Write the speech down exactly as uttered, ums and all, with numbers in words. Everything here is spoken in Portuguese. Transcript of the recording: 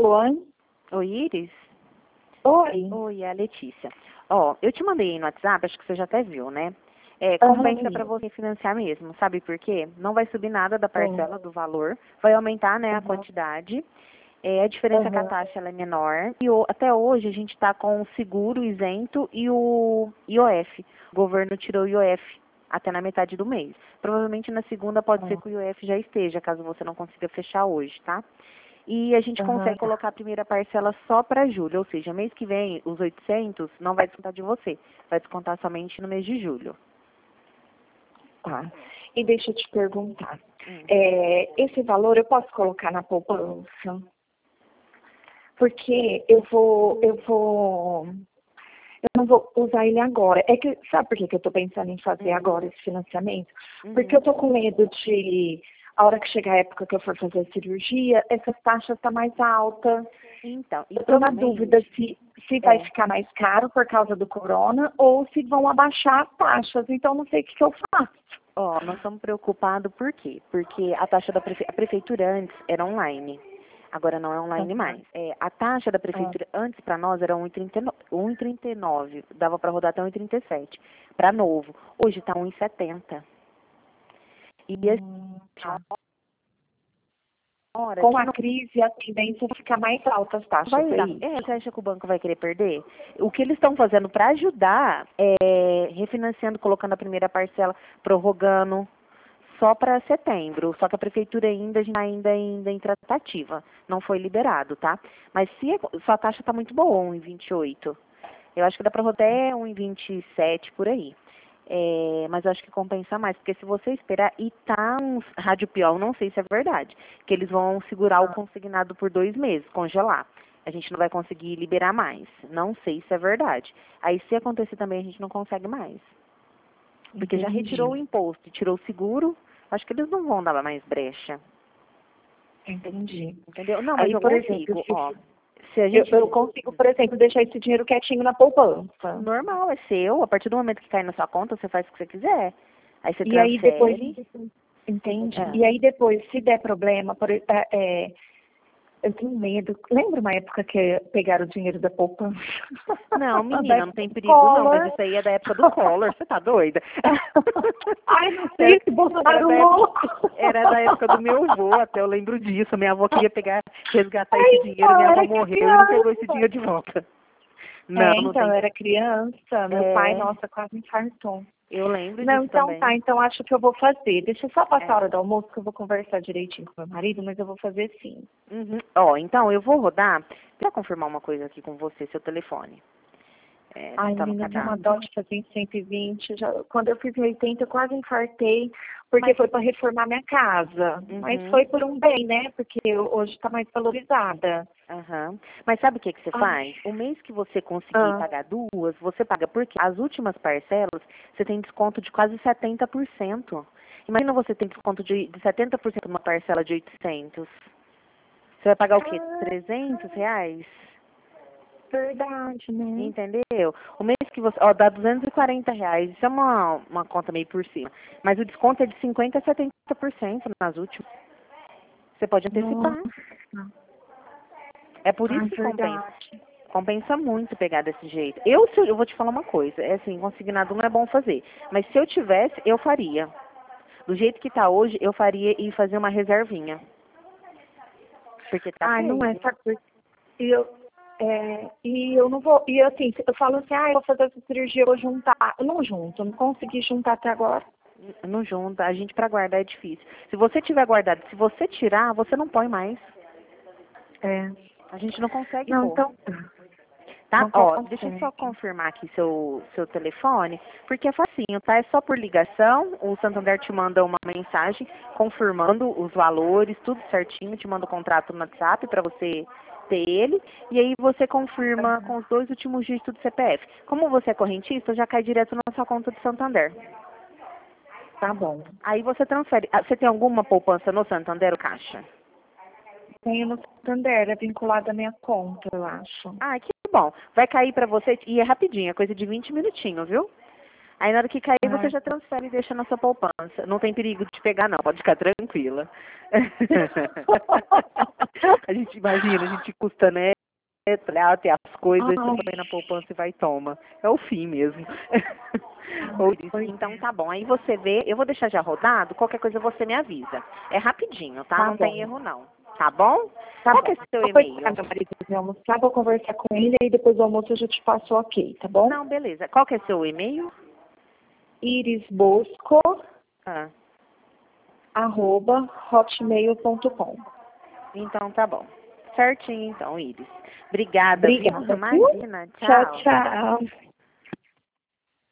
Luan. Oi, Iris? Oi. Oi, é a Letícia. Ó, eu te mandei aí no WhatsApp, acho que você já até viu, né? É, Aham, compensa vi. para você financiar mesmo, sabe por quê? Não vai subir nada da parcela do valor, vai aumentar, né, a Aham. quantidade. É, a diferença é que a Aham. taxa ela é menor. E o- até hoje a gente está com o seguro isento e o I O F. O governo tirou o I O F até na metade do mês. Provavelmente na segunda pode ser que o I O F já esteja, caso você não consiga fechar hoje, tá? E a gente Aham. consegue colocar a primeira parcela só para julho, ou seja, mês que vem, os oitocentos não vai descontar de você, vai descontar somente no mês de julho. Tá. E deixa eu te perguntar. Hum. É, esse valor eu posso colocar na poupança? Porque eu vou, eu vou, eu não vou usar ele agora. É que, sabe por que que eu tô pensando em fazer Uhum. agora esse financiamento? Uhum. Porque eu tô com medo de, a hora que chegar a época que eu for fazer a cirurgia, essas taxas tá mais alta. Então, e Eu tô na provavelmente... dúvida se, se vai É. ficar mais caro por causa do corona ou se vão abaixar as taxas. Então, não sei o que que eu faço. Ó, nós estamos preocupados por quê? Porque a taxa da prefe... a prefeitura antes era online. Agora não é online Aham. mais. É, a taxa da Ah, prefeitura antes para nós era um e trinta e nove, dava para rodar até um e trinta e sete. Para novo, hoje está um e setenta. E hum, a tá. hora Com que a não crise, a tendência é ficar mais alta as taxas, vai é dar. isso? É, você acha que o banco vai querer perder? O que eles estão fazendo para ajudar é refinanciando, colocando a primeira parcela, prorrogando só para setembro. Só que a prefeitura ainda está ainda, ainda em tratativa. Não foi liberado, tá? Mas se a, sua taxa está muito boa, um e vinte e oito. Eu acho que dá para rodar até um e vinte e sete por aí. É, mas eu acho que compensa mais, porque se você esperar, e tá uns rádio pior, não sei se é verdade, que eles vão segurar o Ah, consignado por dois meses, congelar. A gente não vai conseguir liberar mais. Não sei se é verdade. Aí se acontecer também, a gente não consegue mais. Porque já retirou o entendi. imposto, tirou o seguro, acho que eles não vão dar mais brecha. Entendi. Entendeu? Não, mas Aí, eu por exemplo, consigo, se ó. Se a eu, gente... eu consigo, por exemplo, deixar esse dinheiro quietinho na poupança. Normal, é seu. A partir do momento que cai na sua conta, você faz o que você quiser. Aí você E aí depois, transfere. entendi. É. E aí depois, se der problema, por, é, é, eu tenho medo. Lembra uma época que pegaram o dinheiro da poupança? Não, Da menina, não época tem do perigo não, mas Collor. isso aí é da época do Collor, você tá doida? Ai, não sei, Era, esse era Bolsonaro da época, louco. era da época do meu avô, até eu lembro disso. Minha avó queria pegar, resgatar Ai, esse dinheiro, então, eu minha avó era morreu e não pegou esse criança. dinheiro de volta. Não, É, não então, eu tem. era criança. Meu pai, É, nossa, quase infartou. eu lembro Não, disso então tá, também. então acho que eu vou fazer. Deixa eu só passar a É. hora do almoço, que eu vou conversar direitinho com meu marido, mas eu vou fazer sim. Uhum. Ó, então eu vou rodar. Deixa eu confirmar uma coisa aqui com você, seu telefone. É, Ai, se tá no menina, deu uma cadastro. dó de fazer em cento e vinte. Já, quando eu fiz em oitenta, eu quase infartei, porque Mas, foi para reformar minha casa. Mas uhum. foi por um bem, né? Porque eu- hoje está mais valorizada. Aham. Mas sabe o que que você Ai, faz? O mês que você conseguir ah, pagar duas, você paga porque as últimas parcelas você tem desconto de quase setenta por cento. Imagina você tem desconto de, de setenta por cento numa parcela de oitocentos. Você vai pagar o quê? ah, trezentos reais? verdade, né? Entendeu? O mês que você... Ó, dá duzentos e quarenta reais. Isso é uma, uma conta meio por cima. Mas o desconto é de cinquenta a setenta por cento nas últimas. Você pode antecipar. Nossa, É por isso ai, que compensa. verdade. Compensa muito pegar desse jeito. Eu, se eu, eu vou te falar uma coisa, é assim, consignado não é bom fazer. Mas se eu tivesse, eu faria. Do jeito que tá hoje, eu faria e fazer uma reservinha. Porque tá Ai, não é, feio. sabe por quê? E eu, é, e eu não vou, e assim, eu falo assim, ah, eu vou fazer essa cirurgia, eu vou juntar. Eu não junto, eu não consegui juntar até agora. Não junta, a gente pra guardar é difícil. Se você tiver guardado, se você tirar, você não põe mais. É. A gente não consegue Não, pôr. então tá. Tá? Não Ó, deixa eu só consegue. confirmar aqui seu, seu telefone, porque é facinho, tá? É só por ligação, o Santander te manda uma mensagem confirmando os valores, tudo certinho, te manda o contrato no WhatsApp para você ter ele, e aí você confirma com os dois últimos dígitos do C P F. Como você é correntista, já cai direto na sua conta do Santander. Tá bom. Aí você transfere. Ah, você tem alguma poupança no Santander ou Caixa? Tenho no Santander, é vinculado à minha conta, eu acho. Ah, que bom. Vai cair para você, e é rapidinho, é coisa de vinte minutinhos, viu? Aí na hora que cair, você Ai. já transfere e deixa na sua poupança. Não tem perigo de pegar, não. Pode ficar tranquila. A gente imagina, a gente custa, né? Olhar, ter as coisas, aí você põe na poupança e vai e toma. É o fim mesmo. Ou isso. Então tá bom. Aí você vê, eu vou deixar já rodado, qualquer coisa você me avisa. É rapidinho, tá? Tá Não bom. tem erro não. Tá bom? Tá Qual bom. que é seu Depois e-mail? que meu marido vir almoçar, vou conversar com ele e depois do almoço eu já te passo o ok, tá bom? Não, beleza. Qual que é seu e-mail? irisbosco, Ah, arroba, hotmail ponto com. então tá bom. Certinho então, Iris. Obrigada, viu? Obrigada, viu? Imagina. Tchau, Tchau. tchau.